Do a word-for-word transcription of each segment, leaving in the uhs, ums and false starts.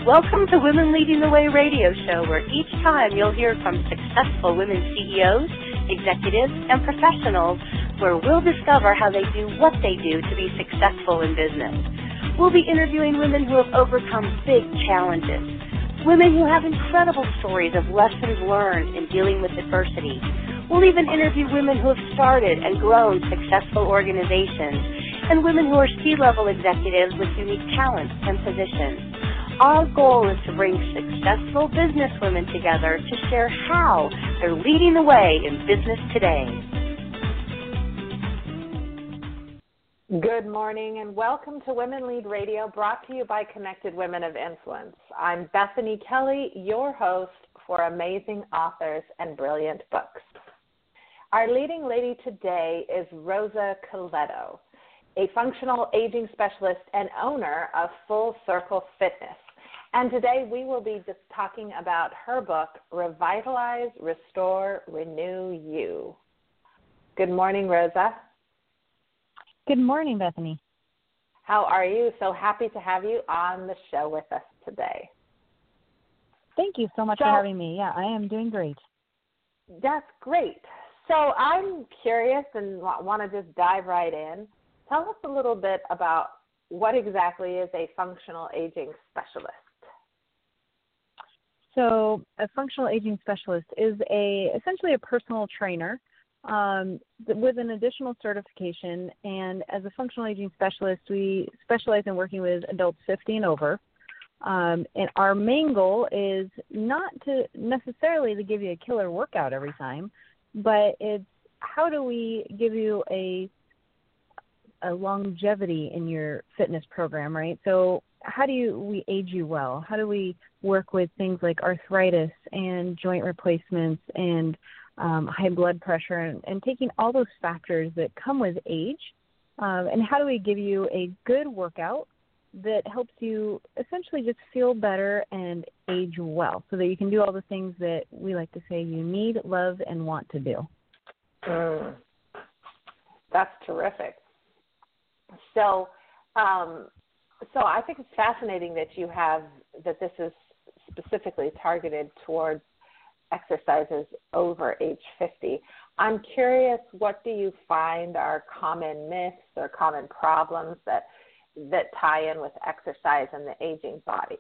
Welcome to Women Leading the Way radio show, where each time you'll hear from successful women C E Os, executives, and professionals, where we'll discover how they do what they do to be successful in business. We'll be interviewing women who have overcome big challenges, women who have incredible stories of lessons learned in dealing with adversity. We'll even interview women who have started and grown successful organizations, and women who are C-level executives with unique talents and positions. Our goal is to bring successful business women together to share how they're leading the way in business today. Good morning and welcome to Women Lead Radio, brought to you by Connected Women of Influence. I'm Bethany Kelly, your host for Amazing Authors and Brilliant Books. Our leading lady today is Rosa Coletto, a functional aging specialist and owner of Full Circle Fitness. And today we will be just talking about her book, Revitalize, Restore, Renew You. Good morning, Rosa. Good morning, Bethany. How are you? So happy to have you on the show with us today. Thank you so much so, for having me. Yeah, I am doing great. That's great. So I'm curious and want to just dive right in. Tell us a little bit about what exactly is a functional aging specialist. So a functional aging specialist is a essentially a personal trainer um, with an additional certification. And as a functional aging specialist, we specialize in working with adults fifty and over. Um, and our main goal is not to necessarily to give you a killer workout every time, but it's how do we give you a a longevity in your fitness program, right? So how do you we age you well? How do we work with things like arthritis and joint replacements and um, high blood pressure and, and taking all those factors that come with age, um, and how do we give you a good workout that helps you essentially just feel better and age well so that you can do all the things that we like to say you need, love, and want to do. Mm. That's terrific. So, um, so I think it's fascinating that you have that this is specifically targeted towards exercises over age fifty. I'm curious, what do you find are common myths or common problems that that tie in with exercise and the aging body?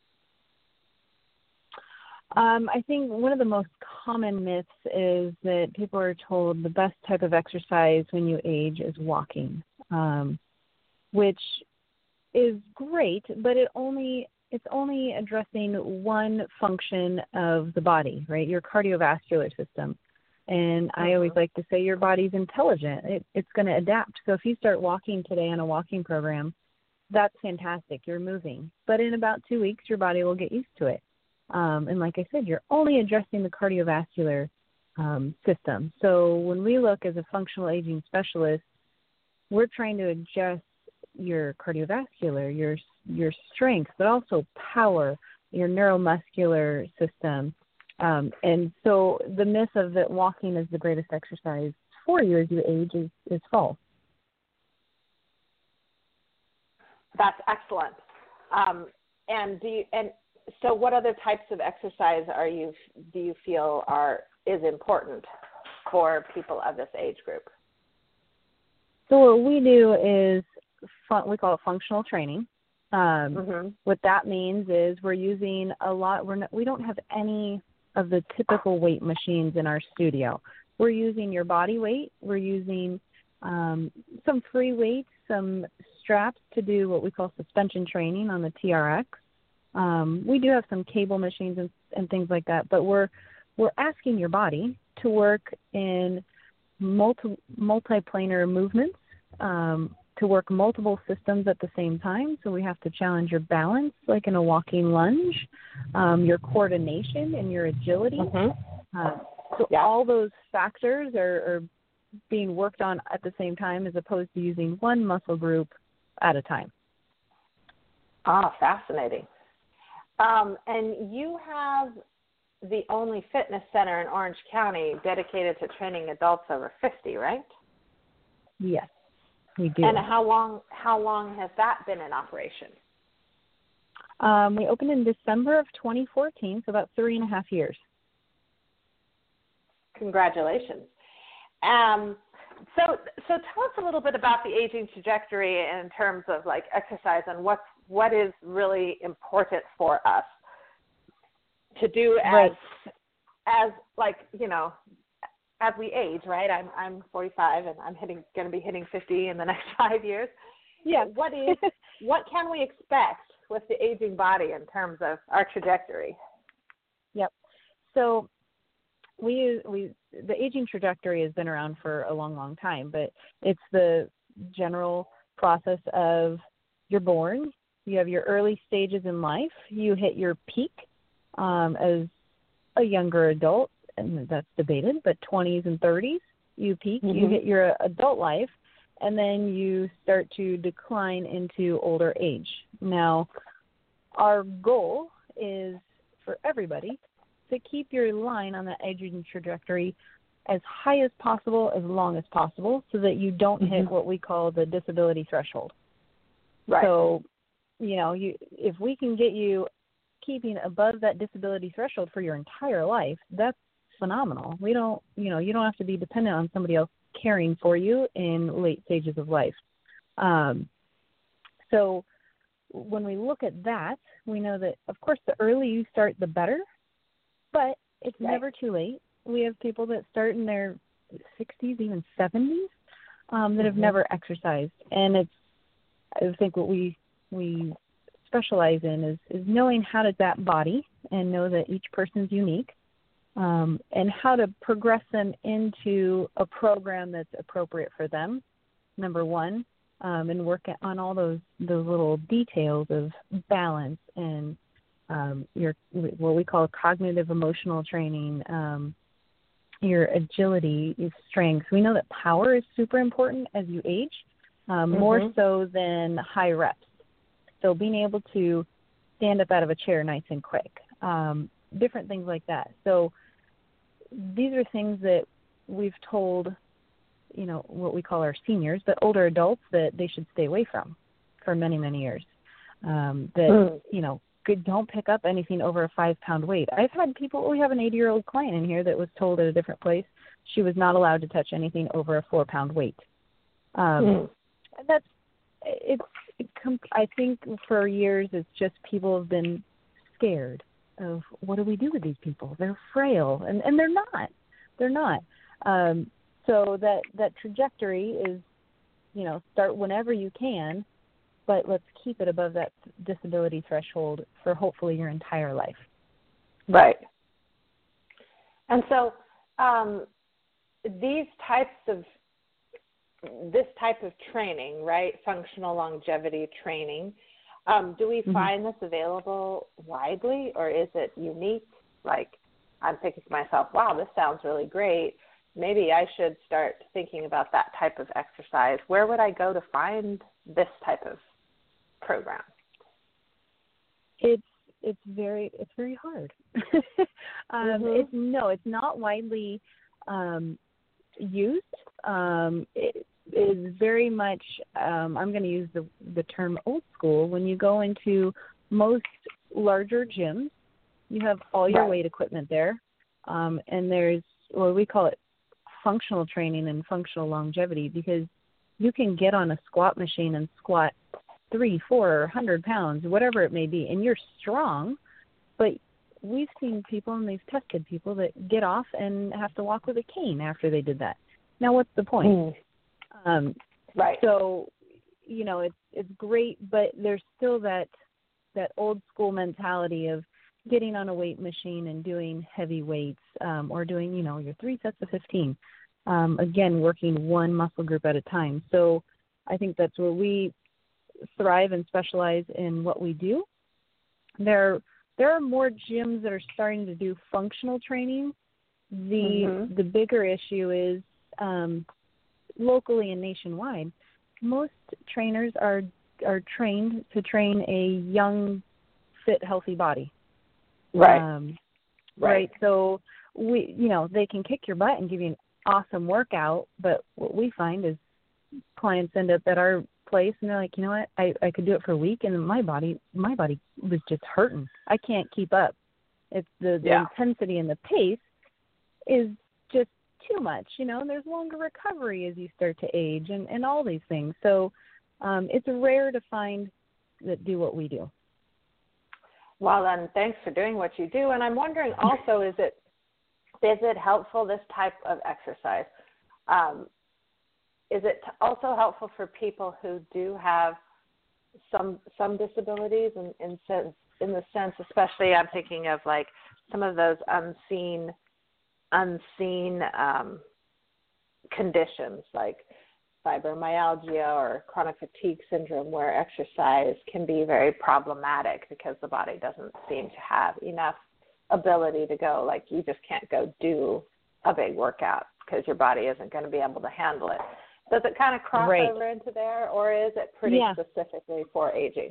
Um, I think one of the most common myths is that people are told the best type of exercise when you age is walking. Um, which is great, but it only it's only addressing one function of the body, right? Your cardiovascular system. And I always like to say your body's intelligent. It, it's going to adapt. So if you start walking today on a walking program, that's fantastic. You're moving. But in about two weeks, your body will get used to it. Um, and like I said, you're only addressing the cardiovascular um, system. So when we look as a functional aging specialist, we're trying to adjust your cardiovascular, your your strength, but also power, your neuromuscular system. Um, and so the myth of that walking is the greatest exercise for you as you age is, is false. That's excellent. Um, and do you, and so what other types of exercise are you do you feel are is important for people of this age group? So what we do is fun, we call it functional training. Um, mm-hmm. What that means is we're using a lot. We're not, we don't have any of the typical weight machines in our studio. We're using your body weight. We're using um, some free weights, some straps to do what we call suspension training on the T R X. Um, we do have some cable machines and, and things like that, but we're we're asking your body to work in multi multiplanar movements, um, to work multiple systems at the same time. So we have to challenge your balance, like in a walking lunge, um, your coordination and your agility. Mm-hmm. Uh, so yeah. all those factors are, are being worked on at the same time as opposed to using one muscle group at a time. Ah, fascinating. Um, and you have the only fitness center in Orange County dedicated to training adults over fifty, right? Yes, we do. And how long how long has that been in operation? Um, we opened in December of twenty fourteen, so about three and a half years. Congratulations. Um, so, so tell us a little bit about the aging trajectory in terms of like exercise and what's, what is really important for us to do as, right. as like, you know, as we age, right? I'm, I'm forty-five and I'm hitting, going to be hitting fifty in the next five years. Yeah. What is, what can we expect with the aging body in terms of our trajectory? Yep. So we we the aging trajectory has been around for a long, long time, but it's the general process of you're born, you have your early stages in life, you hit your peak um, as a younger adult, and that's debated, but twenties and thirties, you peak, mm-hmm. you hit your adult life, and then you start to decline into older age. Now, our goal is for everybody to keep your line on that aging trajectory as high as possible, as long as possible, so that you don't mm-hmm. hit what we call the disability threshold. Right. So, you know, you if we can get you keeping above that disability threshold for your entire life, that's phenomenal. We don't, you know, you don't have to be dependent on somebody else caring for you in late stages of life. Um, so when we look at that, we know that, of course, the earlier you start, the better. But it's right. never too late. We have people that start in their sixties, even seventies, um, that mm-hmm. have never exercised. And it's, I think what we we specialize in is, is knowing how to adapt body and know that each person's unique, um, and how to progress them into a program that's appropriate for them, number one, um, and work on all those, those little details of balance and Um, your what we call cognitive emotional training, um, your agility, your strength. We know that power is super important as you age, um, mm-hmm. more so than high reps. So being able to stand up out of a chair nice and quick, um, different things like that. So these are things that we've told, you know, what we call our seniors, but older adults, that they should stay away from for many, many years. Um, that, mm. you know, don't pick up anything over a five-pound weight. I've had people, we have an eighty-year-old client in here that was told at a different place she was not allowed to touch anything over a four-pound weight. Um, mm. And that's, it's, it, I think for years it's just people have been scared of what do we do with these people? They're frail, and, and they're not. They're not. Um, so that, that trajectory is, you know, start whenever you can, but let's keep it above that disability threshold for hopefully your entire life. Right. And so um, these types of, this type of training, right, functional longevity training, um, do we mm-hmm. find this available widely, or is it unique? Like, I'm thinking to myself, wow, this sounds really great. Maybe I should start thinking about that type of exercise. Where would I go to find this type of program? It's it's very it's very hard. um, mm-hmm. It's no, it's not widely um, used. Um, it is very much. Um, I'm going to use the the term old school. When you go into most larger gyms, you have all your right. weight equipment there, um, and there's well we call it functional training and functional longevity, because you can get on a squat machine and squat three, four, one hundred pounds, whatever it may be, and you're strong, but we've seen people, and they've tested people that get off and have to walk with a cane after they did that. Now, what's the point? Mm. Um, right. So, you know, it's it's great, but there's still that that old school mentality of getting on a weight machine and doing heavy weights, um, or doing, you know, your three sets of fifteen. Um, again, working one muscle group at a time. So I think that's where we thrive and specialize in what we do. There, there are more gyms that are starting to do functional training. The mm-hmm. the bigger issue is um, locally and nationwide. Most trainers are are trained to train a young, fit, healthy body. Right. Um, right. Right. So we, you know, they can kick your butt and give you an awesome workout, but what we find is clients end up at our place and they're like, you know what, I, I could do it for a week and my body my body was just hurting. I can't keep up. It's the, the yeah. intensity and the pace is just too much, you know, and there's longer recovery as you start to age and, and all these things. So um, it's rare to find that do what we do. Well, then thanks for doing what you do. And I'm wondering also, is it is it helpful, this type of exercise? Um, is it also helpful for people who do have some some disabilities in, in, sense, in the sense, especially I'm thinking of like some of those unseen unseen um, conditions like fibromyalgia or chronic fatigue syndrome, where exercise can be very problematic because the body doesn't seem to have enough ability to go, like you just can't go do a big workout because your body isn't going to be able to handle it. Does it kind of cross right. over into there, or is it pretty yeah. specifically for aging?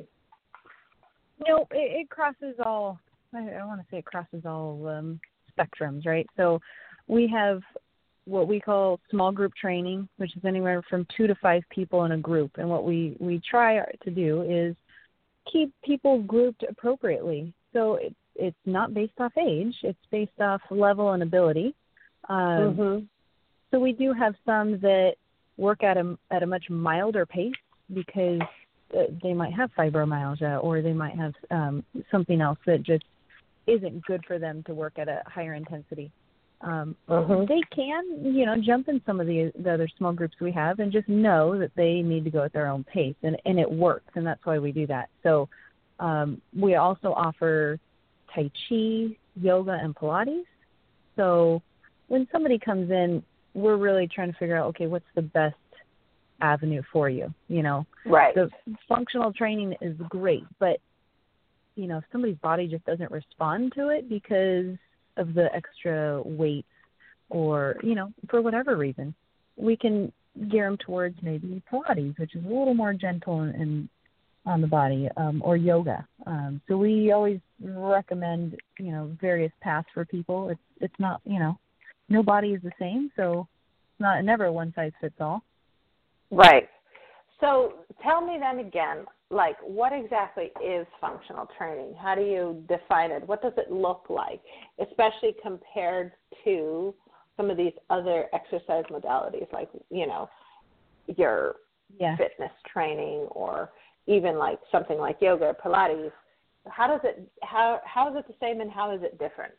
No, it, it crosses all, I, I want to say it crosses all um, spectrums, right? So we have what we call small group training, which is anywhere from two to five people in a group. And what we, we try to do is keep people grouped appropriately. So it's, it's not based off age. It's based off level and ability. Um, mm-hmm. So we do have some that work at a, at a much milder pace because uh, they might have fibromyalgia or they might have um, something else that just isn't good for them to work at a higher intensity. Um, mm-hmm. They can, you know, jump in some of the, the other small groups we have and just know that they need to go at their own pace, and, and it works, and that's why we do that. So um, we also offer Tai Chi, yoga, and Pilates. So when somebody comes in, we're really trying to figure out, okay, what's the best avenue for you, you know? Right. The functional training is great, but, you know, if somebody's body just doesn't respond to it because of the extra weight or, you know, for whatever reason, we can gear them towards maybe Pilates, which is a little more gentle and, and on the body, um, or yoga. Um, so we always recommend, you know, various paths for people. It's it's not, you know, no body is the same, so it's not never one size fits all. Right. So tell me then again, like, what exactly is functional training? How do you define it? What does it look like, especially compared to some of these other exercise modalities, like, you know, your yeah. fitness training, or even like something like yoga or Pilates? How does it, how, how is it the same and how is it different?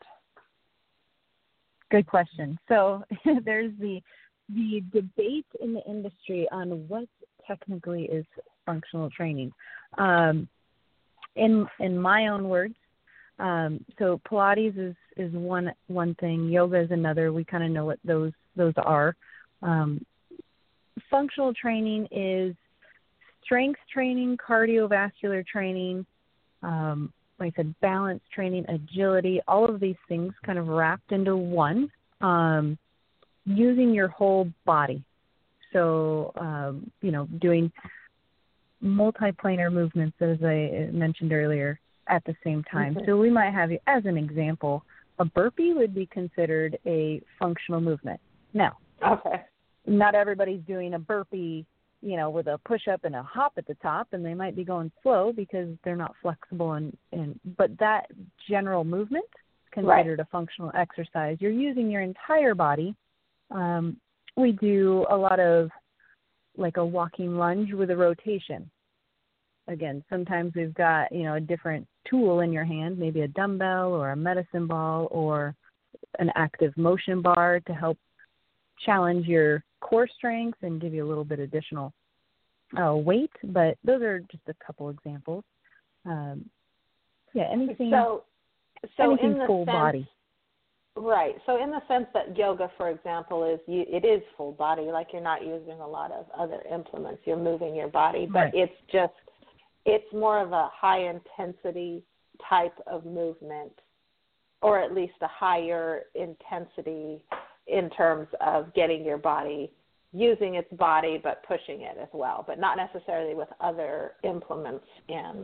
Good question. So there's the the debate in the industry on what technically is functional training. Um, in in my own words, um, so Pilates is, is one one thing, yoga is another. We kind of know what those those are. Um, functional training is strength training, cardiovascular training, um, like I said, balance training, agility, all of these things kind of wrapped into one, um, using your whole body. So, um, you know, doing multiplanar movements, as I mentioned earlier, at the same time. Mm-hmm. So we might have, as an example, a burpee would be considered a functional movement. Now, okay, not everybody's doing a burpee, you know, with a push-up and a hop at the top, and they might be going slow because they're not flexible. And, and but that general movement is considered right. a functional exercise. You're using your entire body. Um, we do a lot of like a walking lunge with a rotation. Again, sometimes we've got, you know, a different tool in your hand, maybe a dumbbell or a medicine ball or an active motion bar to help challenge your core strength and give you a little bit additional uh, weight. But those are just a couple examples. Um, yeah, anything, so, so anything in the full sense, body. Right. So in the sense that yoga, for example, is you, it is full body, like you're not using a lot of other implements. You're moving your body, but right. it's just, it's more of a high intensity type of movement, or at least a higher intensity in terms of getting your body, using its body, but pushing it as well, but not necessarily with other implements and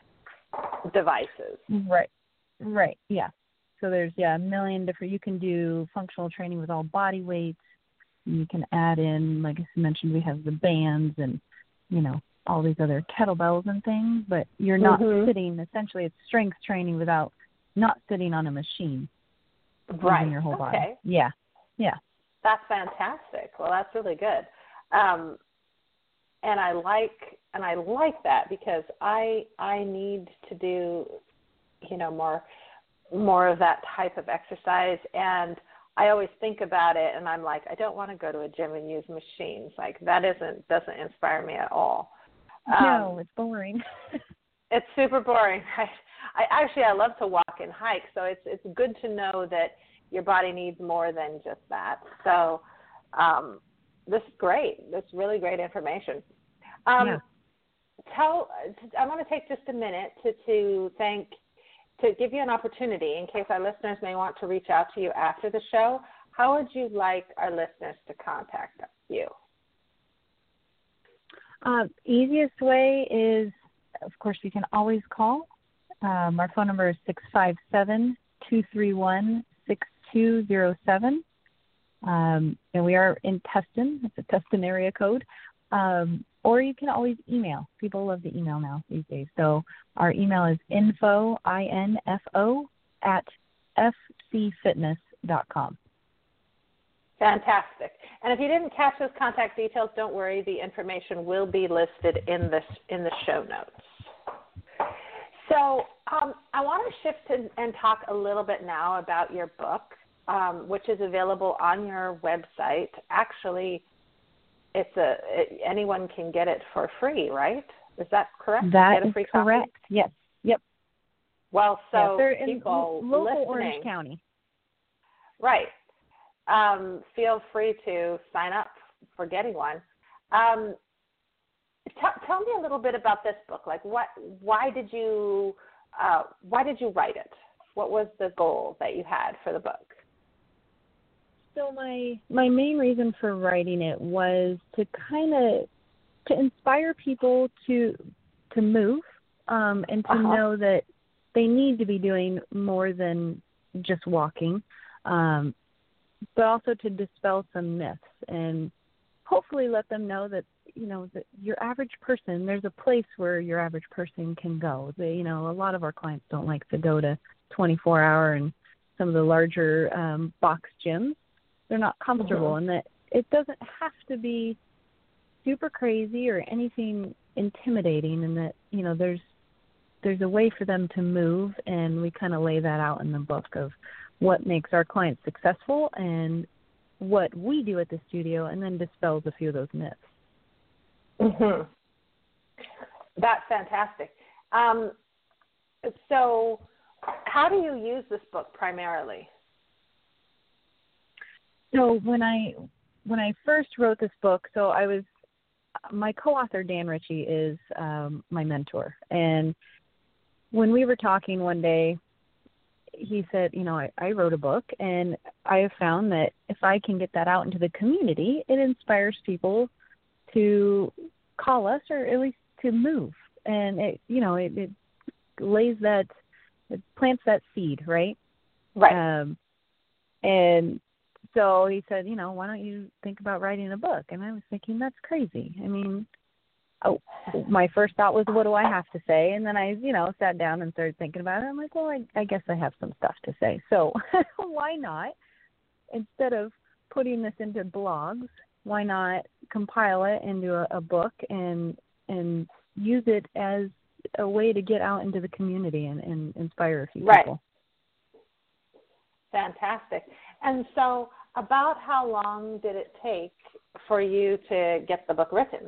devices. Right. Right. Yeah. So there's, yeah, a million different, you can do functional training with all body weights. You can add in, like I mentioned, we have the bands and, you know, all these other kettlebells and things, but you're not mm-hmm. sitting. Essentially, it's strength training without not sitting on a machine. Right. Using your whole body. Okay. Yeah. Yeah. That's fantastic. Well, that's really good. Um, and I like and I like that because I I need to do, you know, more more of that type of exercise, and I always think about it and I'm like, I don't want to go to a gym and use machines. Like that isn't doesn't inspire me at all. Um, no, it's boring. It's super boring. I, I actually I love to walk and hike, so it's it's good to know that your body needs more than just that. So um, this is great. This is really great information. Um, yeah. Tell I want to take just a minute to to thank to give you an opportunity in case our listeners may want to reach out to you after the show. How would you like our listeners to contact you? Uh, easiest way is, of course, you can always call. Um, our phone number is six five seven, two three one, six two zero seven. Um, and we are in Tustin. It's a Tustin area code. Um, or you can always email. People love the email now these days. So our email is info, I N F O, at f c fitness dot com. Fantastic. And if you didn't catch those contact details, don't worry. The information will be listed in this in the show notes. So um, I want to shift and, and talk a little bit now about your book, um, which is available on your website. Actually, it's a it, anyone can get it for free, right? Is that correct? That get a is free correct. Copy? Yes. Yep. Well, so yeah, they're people in local listening, Orange County. Right. Um, feel free to sign up for getting one. Um, t- tell me a little bit about this book. Like, what? Why did you? Uh, why did you write it? What was the goal that you had for the book? So my my main reason for writing it was to kind of to inspire people to to move um, and to uh-huh. know that they need to be doing more than just walking. Um, but also to dispel some myths and hopefully let them know that, you know, that your average person, there's a place where your average person can go. They, you know, a lot of our clients don't like to go to twenty-four hour and some of the larger um, box gyms. They're not comfortable, mm-hmm. and that it doesn't have to be super crazy or anything intimidating, and that, you know, there's there's a way for them to move, and we kind of lay that out in the book of what makes our clients successful and what we do at the studio, and then dispels a few of those myths. Mm-hmm. That's fantastic. Um, so how do you use this book primarily? So when I when I first wrote this book, so I was, my co-author Dan Ritchie is um, my mentor, and when we were talking one day, he said, you know, I, I wrote a book, and I have found that if I can get that out into the community, it inspires people to call us or at least to move. And, it, you know, it, it lays that, it plants that seed, right? Right. Um, and so he said, you know, why don't you think about writing a book? And I was thinking, that's crazy. I mean, oh, my first thought was, what do I have to say? And then I, you know, sat down and started thinking about it. I'm like, well, I, I guess I have some stuff to say. So why not, instead of putting this into blogs, why not compile it into a, a book and and use it as a way to get out into the community and, and inspire a few right. people. Fantastic. And so about how long did it take for you to get the book written?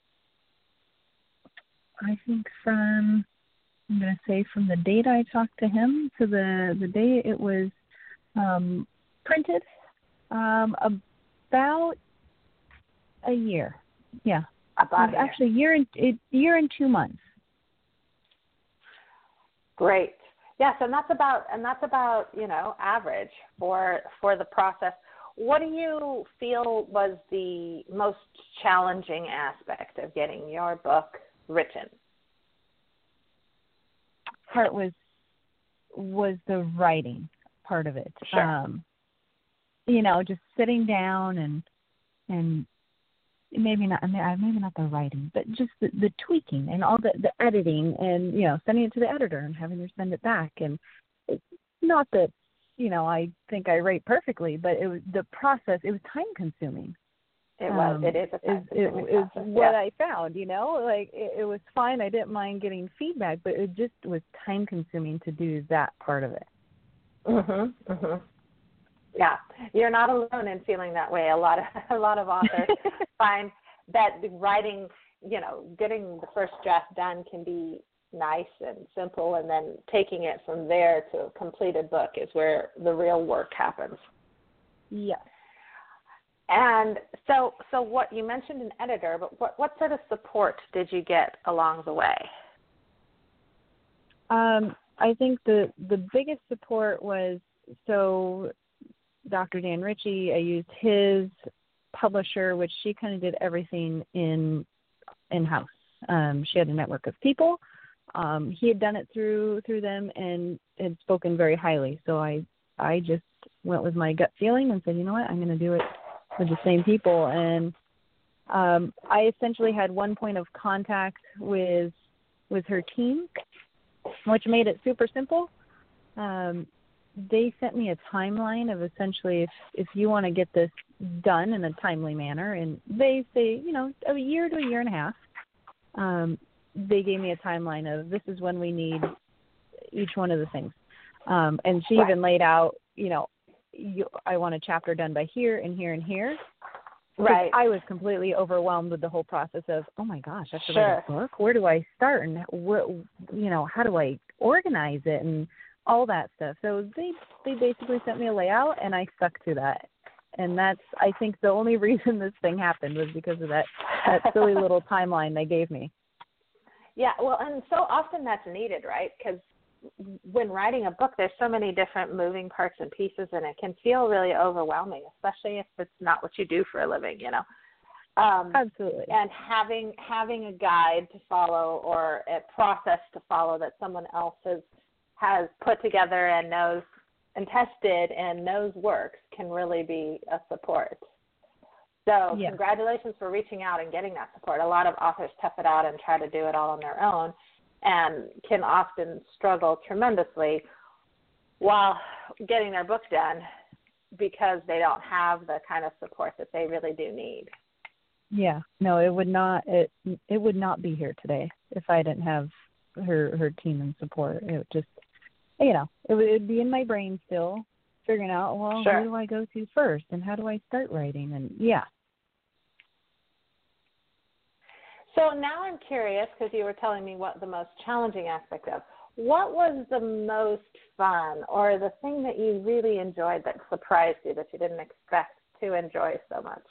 I think from, I'm going to say from the date I talked to him to the, the day it was um, printed, um, about a year. Yeah. About a year. Actually, a year and, a year and two months. Great. Yes, and that's about and that's about, you know, average for for the process. What do you feel was the most challenging aspect of getting your book written? Part was was the writing part of it. Sure. Um, you know, just sitting down and and maybe not, maybe not the writing, but just the, the tweaking and all the, the editing and, you know, sending it to the editor and having her send it back. And it's not that, you know, I think I write perfectly, but it was the process, it was time consuming. It was, um, it is a time consuming It is what yeah. I found, you know, like it, it was fine. I didn't mind getting feedback, but it just was time consuming to do that part of it. Mhm. Mhm. Yeah, you're not alone in feeling that way. A lot of a lot of authors find that writing, you know, getting the first draft done can be nice and simple, and then taking it from there to a completed book is where the real work happens. Yes. And so, so what you mentioned an editor, but what what sort of support did you get along the way? Um, I think the the biggest support was so. Doctor Dan Ritchie, I used his publisher, which she kind of did everything in in-house. Um, she had a network of people. Um, he had done it through through them and had spoken very highly. So I I just went with my gut feeling and said, you know what, I'm going to do it with the same people. And um, I essentially had one point of contact with with her team, which made it super simple. Um, they sent me a timeline of essentially if, if you want to get this done in a timely manner, and they say, you know, a year to a year and a half, um, they gave me a timeline of this is when we need each one of the things. Um, and she right. even laid out, you know, you, I want a chapter done by here and here and here. Right. I was completely overwhelmed with the whole process of, oh my gosh, I have to sure. write a book. Where do I start? And what, you know, how do I organize it? And all that stuff. So they they basically sent me a layout, and I stuck to that. And that's, I think, the only reason this thing happened was because of that, that silly little timeline they gave me. Yeah, well, and so often that's needed, right? Because when writing a book, there's so many different moving parts and pieces, and it can feel really overwhelming, especially if it's not what you do for a living, you know. Um, Absolutely. And having having a guide to follow or a process to follow that someone else has has put together and knows and tested and knows works can really be a support. So yeah. Congratulations for reaching out and getting that support. A lot of authors tough it out and try to do it all on their own and can often struggle tremendously while getting their book done because they don't have the kind of support that they really do need. Yeah, no, it would not, it, it would not be here today if I didn't have her, her team and support. It would just, you know, it would it'd be in my brain still, figuring out, well, sure. who do I go to first, and how do I start writing? And yeah. So now I'm curious, because you were telling me what the most challenging aspect of. What was the most fun, or the thing that you really enjoyed that surprised you that you didn't expect to enjoy so much?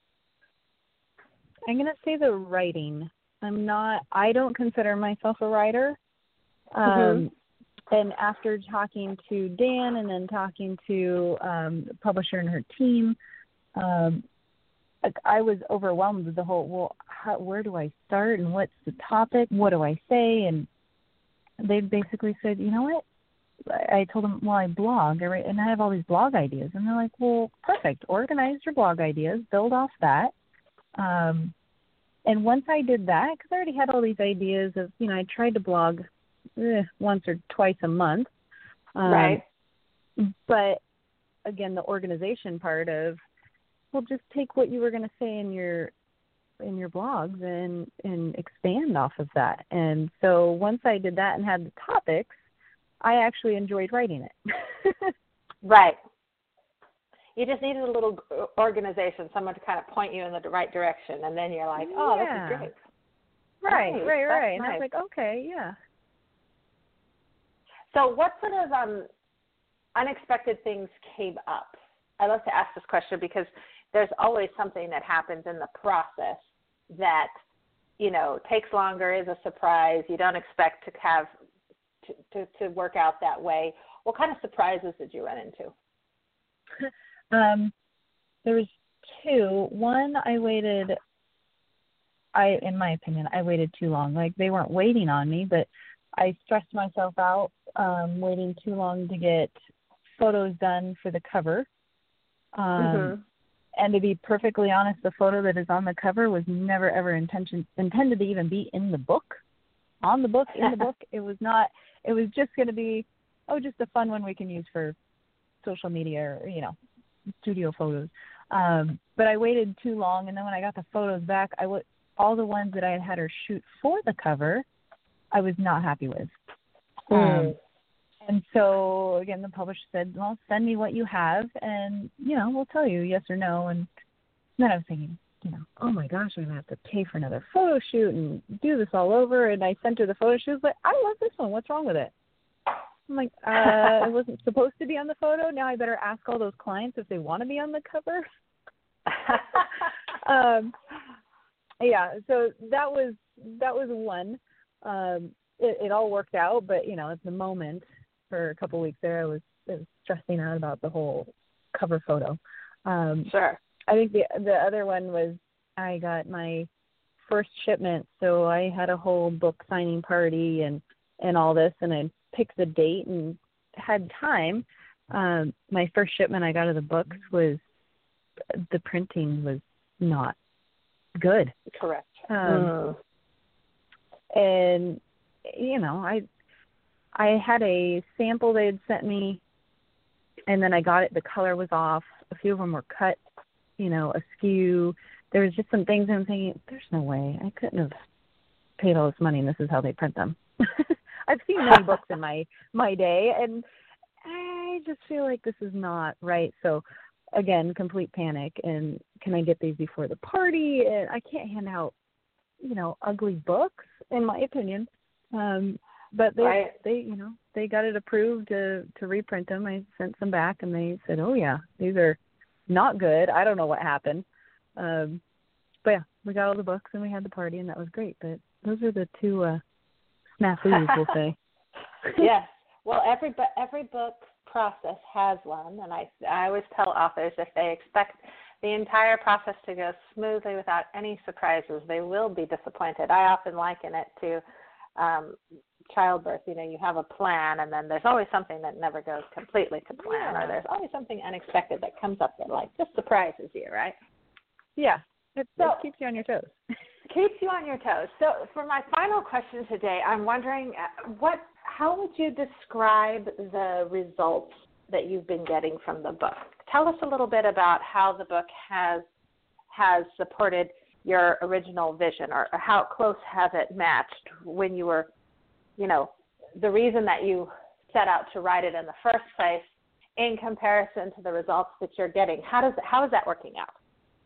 I'm gonna say the writing. I'm not. I don't consider myself a writer. Um, mm-hmm. And after talking to Dan and then talking to um, the publisher and her team, um, I was overwhelmed with the whole, well, how, where do I start and what's the topic? What do I say? And they basically said, you know what? I told them, well, I blog, and I have all these blog ideas. And they're like, well, perfect. Organize your blog ideas, build off that. Um, and once I did that, because I already had all these ideas of, you know, I tried to blog eh, once or twice a month. Um, right. But, again, the organization part of, well, just take what you were going to say in your in your blogs and, and expand off of that. And so once I did that and had the topics, I actually enjoyed writing it. Right. You just needed a little organization, someone to kind of point you in the right direction, and then you're like, oh, yeah. this is great. Right, nice. right, right. That's and nice. I was like, okay, yeah. So what sort of um, unexpected things came up? I love to ask this question because there's always something that happens in the process that, you know, takes longer, is a surprise, you don't expect to have to, to, to work out that way. What kind of surprises did you run into? Um, there was two. One, I waited, I, in my opinion, I waited too long. Like, they weren't waiting on me, but I stressed myself out um, waiting too long to get photos done for the cover. Um, mm-hmm. and to be perfectly honest, the photo that is on the cover was never, ever intention, intended to even be in the book. On the book, in the book, it was not, it was just going to be, oh, just a fun one we can use for social media or, you know, studio photos. Um, but I waited too long, and then when I got the photos back, I w- all the ones that I had had her shoot for the cover, I was not happy with. Mm. Um, and so, again, the publisher said, well, send me what you have, and, you know, we'll tell you yes or no. And then I was thinking, you know, oh, my gosh, I'm going to have to pay for another photo shoot and do this all over. And I sent her the photo shoot, but I love this one. What's wrong with it? I'm like, uh, it wasn't supposed to be on the photo. Now I better ask all those clients if they want to be on the cover. um, yeah, so that was that was one. Um, it, it all worked out, but, you know, at the moment, for a couple of weeks there, I was, I was stressing out about the whole cover photo. Um, sure. I think the the other one was I got my first shipment, so I had a whole book signing party and, and all this, and I picked the date and had time. Um, my first shipment I got of the books was, the printing was not good. Correct. Um, mm. And, you know, I I had a sample they had sent me, and then I got it. The color was off. A few of them were cut, you know, askew. There was just some things I'm thinking, there's no way. I couldn't have paid all this money, and this is how they print them. I've seen many books in my, my day, and I just feel like this is not right. So, again, complete panic. And can I get these before the party? And I can't hand out, you know, ugly books, in my opinion. Um, but they, right. they, you know, they got it approved to, to reprint them. I sent some back, and they said, oh, yeah, these are not good. I don't know what happened. Um, but, yeah, we got all the books, and we had the party, and that was great. But those are the two uh, snafus, we'll say. Yes. Well, every, every book process has one, and I, I always tell authors if they expect the entire process to go smoothly without any surprises, they will be disappointed. I often liken it to um, childbirth. You know, you have a plan, and then there's always something that never goes completely to plan, yeah. or there's always something unexpected that comes up that, like, just surprises you, right? Yeah, it, so, it keeps you on your toes. Keeps you on your toes. So for my final question today, I'm wondering, what, how would you describe the results that you've been getting from the book? Tell us a little bit about how the book has has supported your original vision, or, or how close has it matched when you were, you know, the reason that you set out to write it in the first place in comparison to the results that you're getting. How does how is that working out?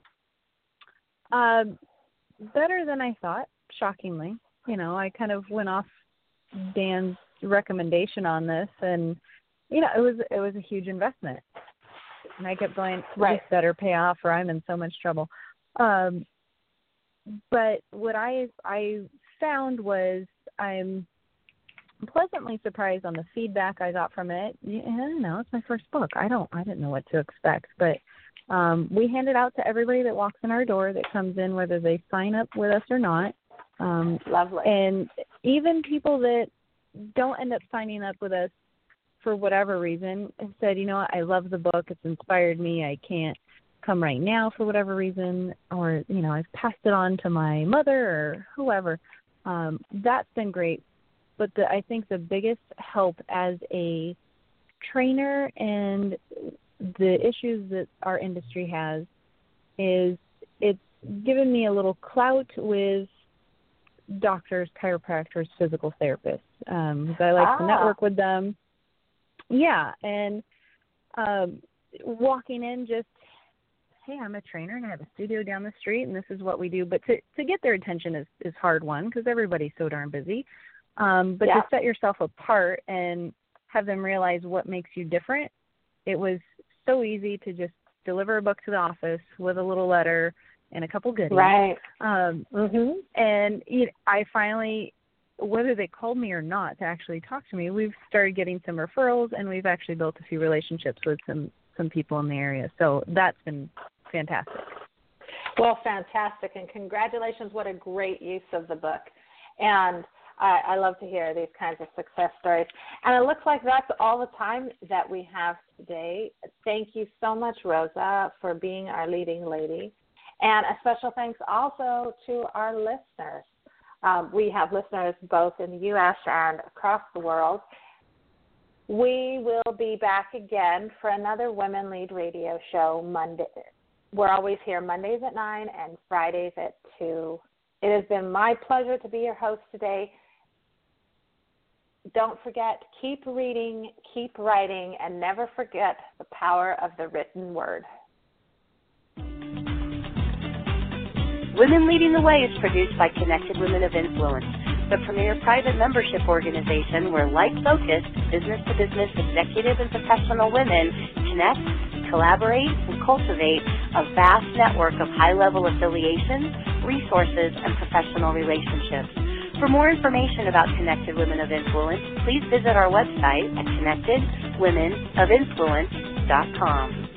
Um, better than I thought, shockingly. You know, I kind of went off Dan's recommendation on this, and, you know, it was it was a huge investment. And I kept going, right. This better pay off, or I'm in so much trouble. Um, but what I I found was I'm pleasantly surprised on the feedback I got from it. Yeah, I don't know, it's my first book. I don't I didn't know what to expect, but um, we hand it out to everybody that walks in our door that comes in, whether they sign up with us or not. Um, Lovely. And even people that don't end up signing up with us for whatever reason have said, you know what, I love the book. It's inspired me. I can't come right now for whatever reason, or, you know, I've passed it on to my mother or whoever. Um, that's been great. But the, I think the biggest help as a trainer and the issues that our industry has is it's given me a little clout with doctors, chiropractors, physical therapists. Um, I like ah. to network with them. Yeah, and um, walking in just, hey, I'm a trainer and I have a studio down the street and this is what we do. But to, to get their attention is, is hard one because everybody's so darn busy. Um, but yeah. to set yourself apart and have them realize what makes you different, it was so easy to just deliver a book to the office with a little letter and a couple goodies. Right. Um, mm-hmm. And you know, I finally, whether they called me or not to actually talk to me, we've started getting some referrals, and we've actually built a few relationships with some, some people in the area. So that's been fantastic. Well, fantastic, and congratulations. What a great use of the book. And I, I love to hear these kinds of success stories. And it looks like that's all the time that we have today. Thank you so much, Rosa, for being our leading lady. And a special thanks also to our listeners. Um, we have listeners both in the U S and across the world. We will be back again for another Women Lead Radio show Monday. We're always here Mondays at nine and Fridays at two. It has been my pleasure to be your host today. Don't forget, keep reading, keep writing, and never forget the power of the written word. Women Leading the Way is produced by Connected Women of Influence, the premier private membership organization where like-focused, business-to-business executive and professional women connect, collaborate, and cultivate a vast network of high-level affiliations, resources, and professional relationships. For more information about Connected Women of Influence, please visit our website at connected women of influence dot com.